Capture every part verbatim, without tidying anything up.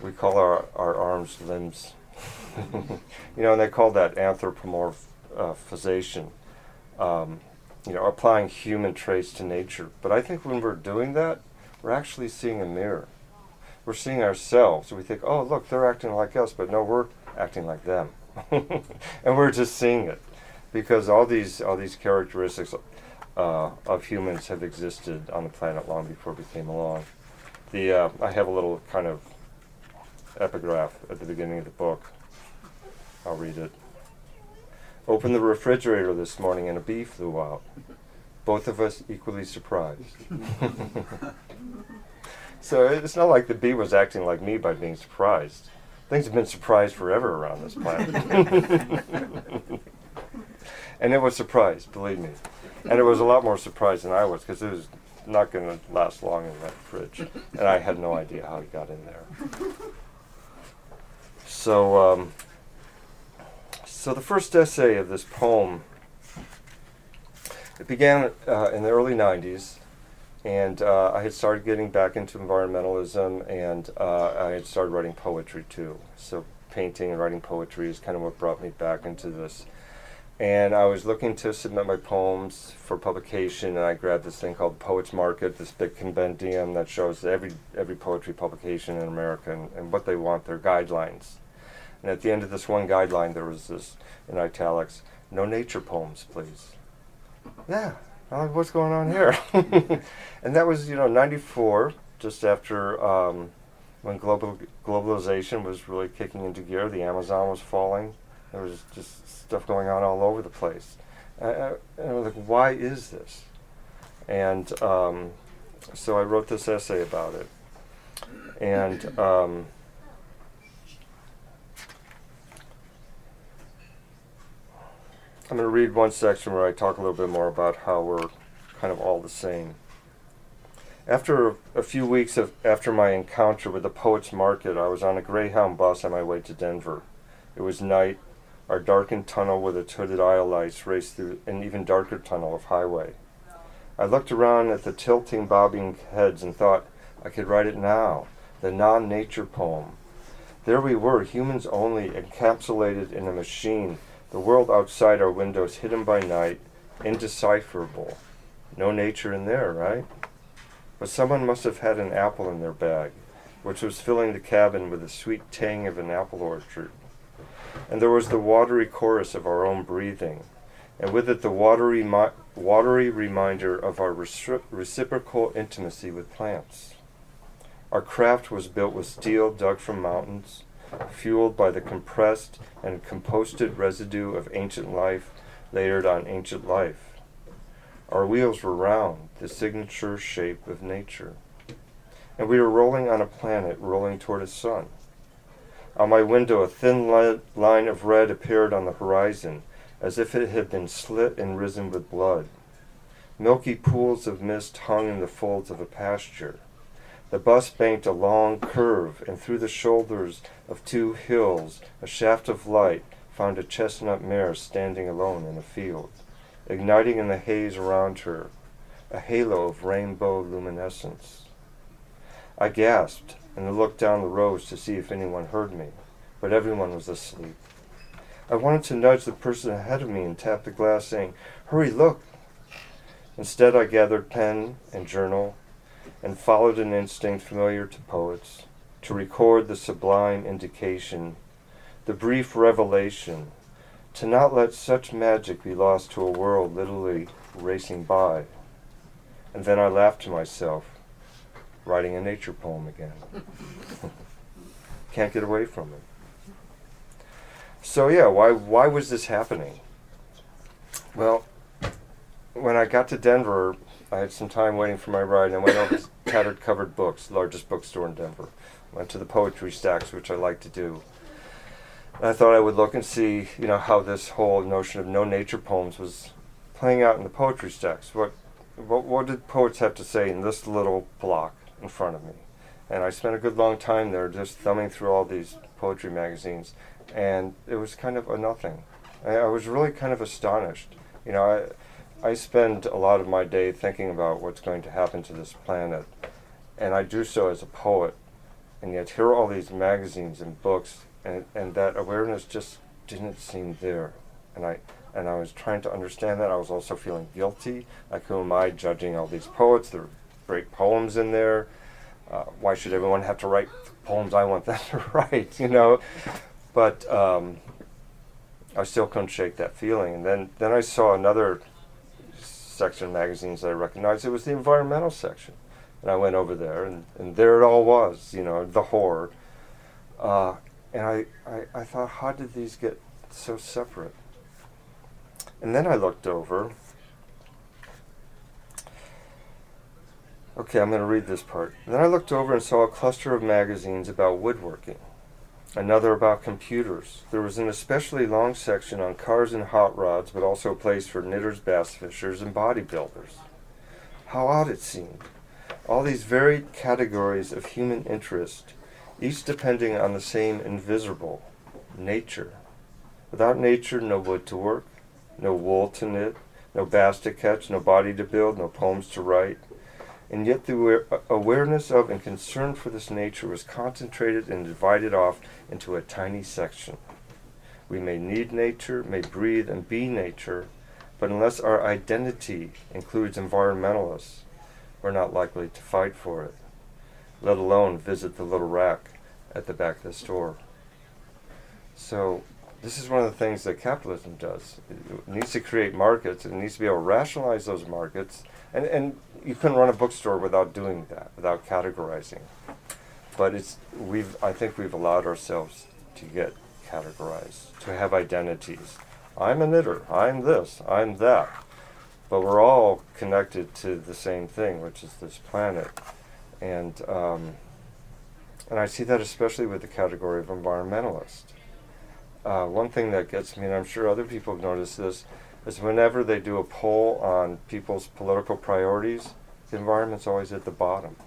we call our, our arms limbs. You know, and they call that anthropomorphization. Um, you know, applying human traits to nature. But I think when we're doing that, we're actually seeing a mirror. We're seeing ourselves. We think, oh, look, they're acting like us, but no, we're acting like them. And we're just seeing it. Because all these all these characteristics uh, of humans have existed on the planet long before we came along. The uh, I have a little kind of epigraph at the beginning of the book. I'll read it. Opened the refrigerator this morning and a bee flew out. Both of us equally surprised. So it's not like the bee was acting like me by being surprised. Things have been surprised forever around this planet. And it was surprised, believe me. And it was a lot more surprised than I was, because it was not going to last long in that fridge. And I had no idea how he got in there. So, um, so the first essay of this poem, it began uh, in the early nineties, and uh, I had started getting back into environmentalism, and uh, I had started writing poetry too. So painting and writing poetry is kind of what brought me back into this. And I was looking to submit my poems for publication, and I grabbed this thing called Poets Market, this big compendium that shows every every poetry publication in America and, and what they want, their guidelines. And at the end of this one guideline, there was this, in italics, no nature poems, please. Yeah, I'm like, what's going on here? And that was, you know, ninety-four, just after um, when global globalization was really kicking into gear. The Amazon was falling. There was just stuff going on all over the place. Uh, and I was like, why is this? And um, so I wrote this essay about it. And um, I'm going to read one section where I talk a little bit more about how we're kind of all the same. After a, a few weeks of after my encounter with the Poets Market, I was on a Greyhound bus on my way to Denver. It was night. Our darkened tunnel with its hooded aisle lights raced through an even darker tunnel of highway. I looked around at the tilting, bobbing heads and thought, I could write it now, the non-nature poem. There we were, humans only, encapsulated in a machine, the world outside our windows, hidden by night, indecipherable. No nature in there, right? But someone must have had an apple in their bag, which was filling the cabin with the sweet tang of an apple orchard. And there was the watery chorus of our own breathing, and with it the watery, mi- watery reminder of our recipro- reciprocal intimacy with plants. Our craft was built with steel dug from mountains, fueled by the compressed and composted residue of ancient life layered on ancient life. Our wheels were round, the signature shape of nature. And we were rolling on a planet rolling toward a sun. On my window, a thin li- line of red appeared on the horizon, as if it had been slit and risen with blood. Milky pools of mist hung in the folds of a pasture. The bus banked a long curve, and through the shoulders of two hills, a shaft of light found a chestnut mare standing alone in a field, igniting in the haze around her, a halo of rainbow luminescence. I gasped, and looked down the rows to see if anyone heard me, but everyone was asleep. I wanted to nudge the person ahead of me and tap the glass, saying, "Hurry, look!" Instead, I gathered pen and journal and followed an instinct familiar to poets, to record the sublime indication, the brief revelation, to not let such magic be lost to a world literally racing by. And then I laughed to myself, writing a nature poem again. Can't get away from it. So yeah, why why was this happening? Well, when I got to Denver, I had some time waiting for my ride, and I went over to Tattered Covered Books, the largest bookstore in Denver. Went to the poetry stacks, which I like to do. And I thought I would look and see, you know, how this whole notion of no nature poems was playing out in the poetry stacks. What what, what did poets have to say in this little block in front of me? And I spent a good long time there just thumbing through all these poetry magazines, and it was kind of a nothing. I, I was really kind of astonished. You know, I, I spend a lot of my day thinking about what's going to happen to this planet, and I do so as a poet. and yet here are all these magazines and books, and and that awareness just didn't seem there. And I and I was trying to understand that. I was also feeling guilty. Like, who am I judging all these poets? There are great poems in there. Uh, why should everyone have to write the poems I want them to write, you know? But um, I still couldn't shake that feeling. And then, then I saw another section of magazines that I recognized. It was the environmental section. And I went over there, and, and there it all was, you know, the horror. Uh, and I, I, I thought, how did these get so separate? And then I looked over. Okay, I'm going to read this part. Then I looked over and saw a cluster of magazines about woodworking, another about computers. There was an especially long section on cars and hot rods, but also a place for knitters, bass fishers, and bodybuilders. How odd it seemed. All these varied categories of human interest, each depending on the same invisible, nature. Without nature, no wood to work, no wool to knit, no bass to catch, no body to build, no poems to write. And yet the aware- awareness of and concern for this nature was concentrated and divided off into a tiny section. We may need nature, may breathe and be nature, but unless our identity includes environmentalists, we're not likely to fight for it, let alone visit the little rack at the back of the store. So this is one of the things that capitalism does. It needs to create markets. It needs to be able to rationalize those markets. And, and you couldn't run a bookstore without doing that, without categorizing. But it's we've I think we've allowed ourselves to get categorized, to have identities. I'm a knitter. I'm this. I'm that. But we're all connected to the same thing, which is this planet. And um, and I see that especially with the category of environmentalist. Uh, one thing that gets me, and I'm sure other people have noticed this, is whenever they do a poll on people's political priorities, the environment's always at the bottom.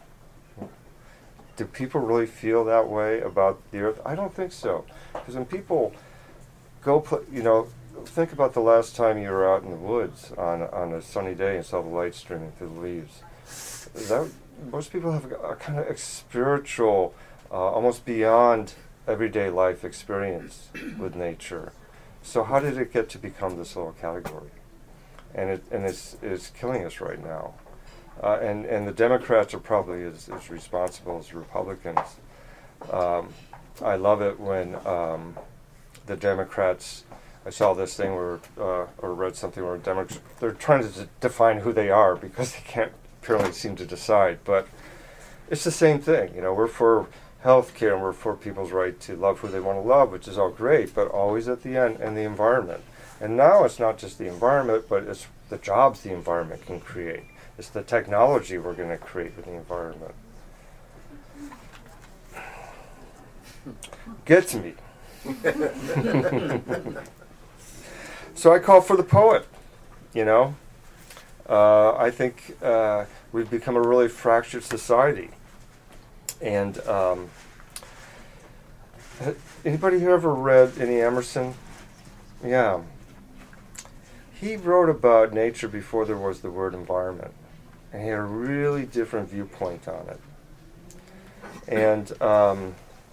Do people really feel that way about the earth? I don't think so. Because when people go, pl- you know, think about the last time you were out in the woods on on a sunny day and saw the light streaming through the leaves. That, most people have a, a kind of spiritual, uh, almost beyond everyday life experience with nature. So how did it get to become this little category? And it and it's it's killing us right now. Uh, and, and the Democrats are probably as, as responsible as Republicans. Um, I love it when um, the Democrats, I saw this thing where, uh, or read something where Democrats, they're trying to d- define who they are because they can't apparently seem to decide. But it's the same thing. You know, we're for health care and we're for people's right to love who they want to love, which is all great, but always at the end, and the environment. And now it's not just the environment, but it's the jobs the environment can create. It's the technology we're going to create with the environment. Gets me. So I call for the poet, you know. Uh, I think uh, we've become a really fractured society. And um, anybody here ever read any Emerson? Yeah. He wrote about nature before there was the word environment. And he had a really different viewpoint on it. And um,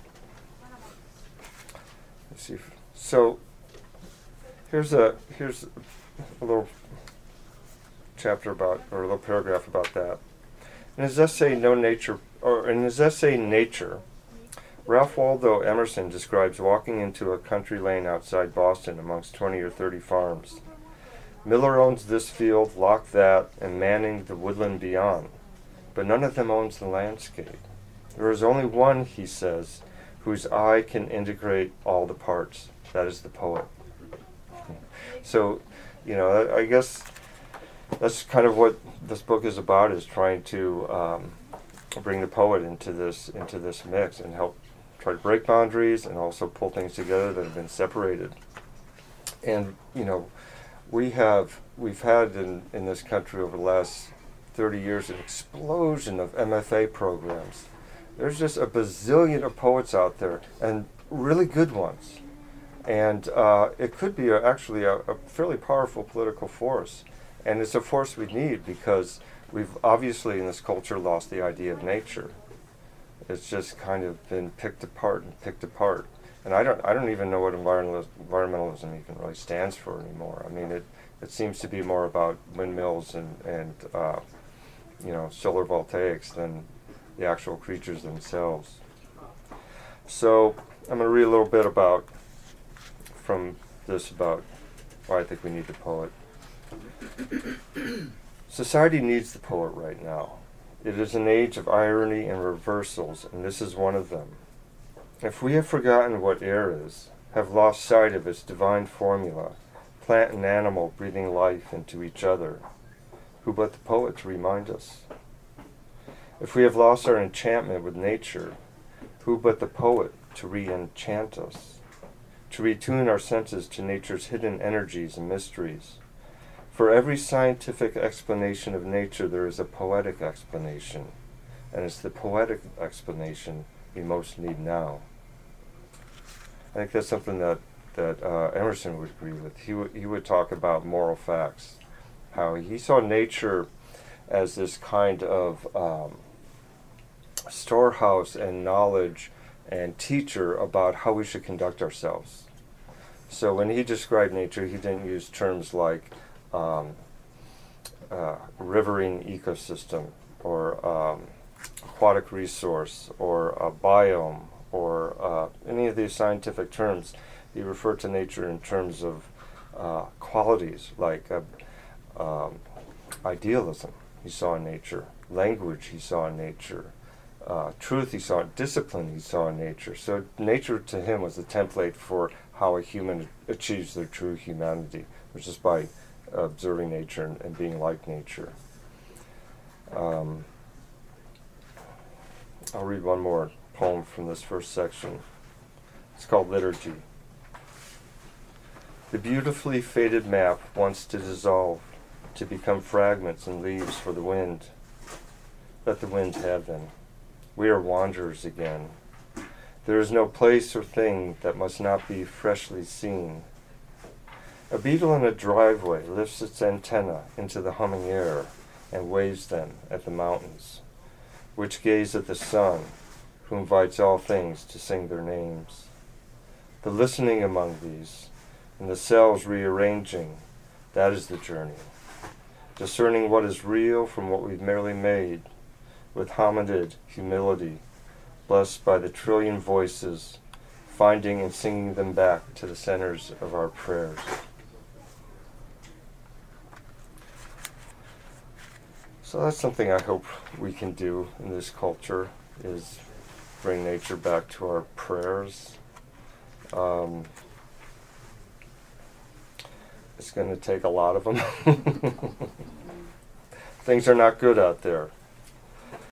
let's see. If, so here's a here's a little chapter about, or a little paragraph about that. In his essay, No Nature, or in his essay, Nature, Ralph Waldo Emerson describes walking into a country lane outside Boston amongst twenty or thirty farms. Miller owns this field, Locke that, and Manning the woodland beyond, but none of them owns the landscape. There is only one, he says, whose eye can integrate all the parts. That is the poet. So, you know, I guess that's kind of what this book is about, is trying to um, bring the poet into this into this mix and help try to break boundaries and also pull things together that have been separated. And, you know, we have, we've had in, in this country over the last thirty years an explosion of M F A programs. There's just a bazillion of poets out there, and really good ones. And uh, it could be a, actually a, a fairly powerful political force. And it's a force we need because we've obviously in this culture lost the idea of nature. It's just kind of been picked apart and picked apart. And I don't I don't even know what environmentalism, environmentalism even really stands for anymore. I mean, it, it seems to be more about windmills and, and uh, you know, solar voltaics than the actual creatures themselves. So I'm going to read a little bit about, from this, about why I think we need the poet. Society needs the poet right now. It is an age of irony and reversals, and this is one of them. If we have forgotten what air is, have lost sight of its divine formula, plant and animal breathing life into each other, who but the poet to remind us? If we have lost our enchantment with nature, who but the poet to re-enchant us, to retune our senses to nature's hidden energies and mysteries? For every scientific explanation of nature, there is a poetic explanation, and it's the poetic explanation we most need now. I think that's something that, that uh, Emerson would agree with. He, w- he would talk about moral facts, how he saw nature as this kind of um, storehouse and knowledge and teacher about how we should conduct ourselves. So when he described nature, he didn't use terms like um, uh, riverine ecosystem or um, aquatic resource or a biome or uh, any of these scientific terms. He referred to nature in terms of uh, qualities like uh, um, idealism he saw in nature, language he saw in nature, uh, truth he saw, discipline he saw in nature. So nature to him was the template for how a human achieves their true humanity, which is by observing nature and, and being like nature. Um, I'll read one more poem from this first section. It's called Liturgy. The beautifully faded map wants to dissolve, to become fragments and leaves for the wind. Let the wind have them. We are wanderers again. There is no place or thing that must not be freshly seen. A beetle in a driveway lifts its antenna into the humming air and waves them at the mountains, which gaze at the sun, who invites all things to sing their names. The listening among these, and the cells rearranging, that is the journey. Discerning what is real from what we've merely made, with hominid humility, blessed by the trillion voices, finding and singing them back to the centers of our prayers. So that's something I hope we can do in this culture, is bring nature back to our prayers. Um, it's going to take a lot of them. Things are not good out there.